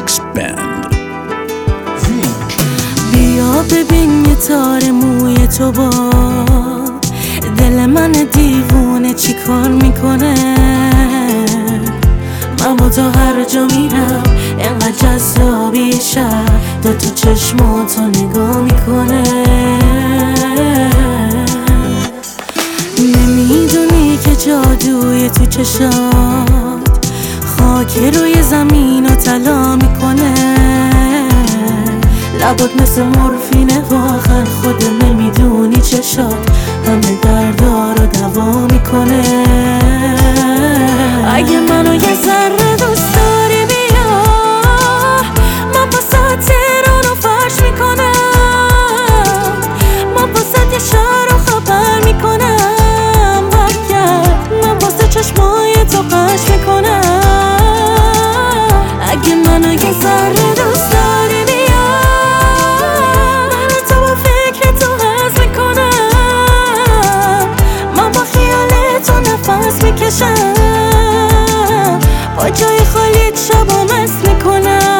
Mix Band. بیا ببین یه تار موی تو با دل من دیوونه چی کار میکنه. من با تو هر جا میرم انقدر جذابی شب دو تو چشماتو نگاه میکنه. نمیدونی که جادوی تو چشات خاک روی زمین رو طلا میکنه. لبات مثل مورفینه واقعا خود نمیدونی چشات همه دردا رو دوا میکنه. اگه منو یه ذره دوست داری بیا من واسه تهرانو فرش میکنم. من واسه یه شهر رو خبر میکنم. من واسه چشمای تو قش میکنم. اگه منو یه ذره دوست داری بیا من تو با فکر تو هز میکنم. من با خیال تو نفس میکشم. با جای خالیت شبا مست میکنم.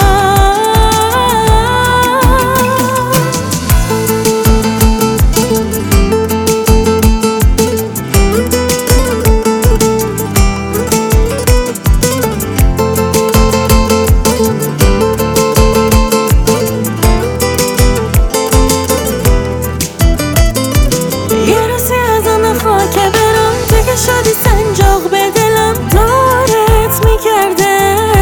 شدی سنجاق به دلم دارت میکرده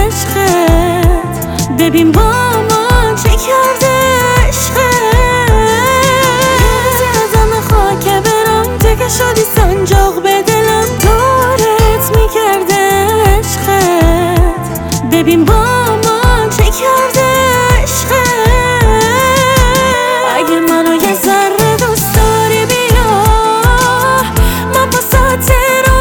عشقت. ببین با من چه کرده عشقت. ازم خاک برم دیگه شدی سنجاق به دلم دارت میکرده عشقت. ببین با من چه کرده عشقت. اگه منو یه ذره دوست داری بیا من واسه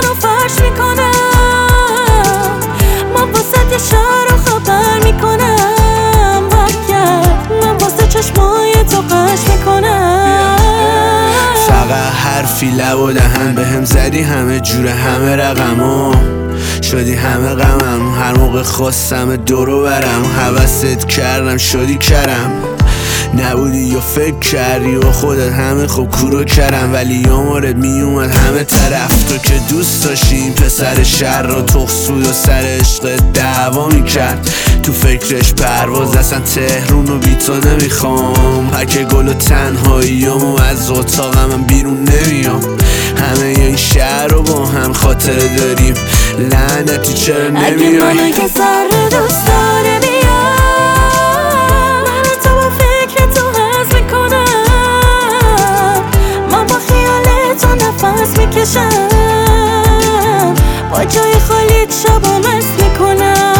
شهر رو خبر میکنم. من واسه چشمای تو قش میکنم. فقط حرفی لب و دهن به هم زدی همه جوره همه رقمو شدی همه غمم. هر موقع خواستم دورو برم حوست کردم شدی کرم. نبودی یا فکر کردی و خودت همه خوب کورو کردم. ولی یه مورد میومد همه طرف تو که دوست داشتی این پسر شهر رو تخصود و سر عشق دعوا میکرد. تو فکرش پرواز اصلا تهرون رو بی تو نمیخوام. پک گل و تنهاییامو از اتاقم من بیرون نمیام. همه این شهر رو با هم خاطره داریم لعنتی چرا نمیای. اگه منو یه ذره دوست داره بیا من تو با فکر تو هز میکنم. من با خیال تو نفس میکشم. با جای خالیت شبا مست میکنم.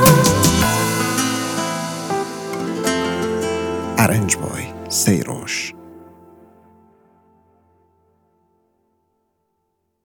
Arrange Boy Seirosh.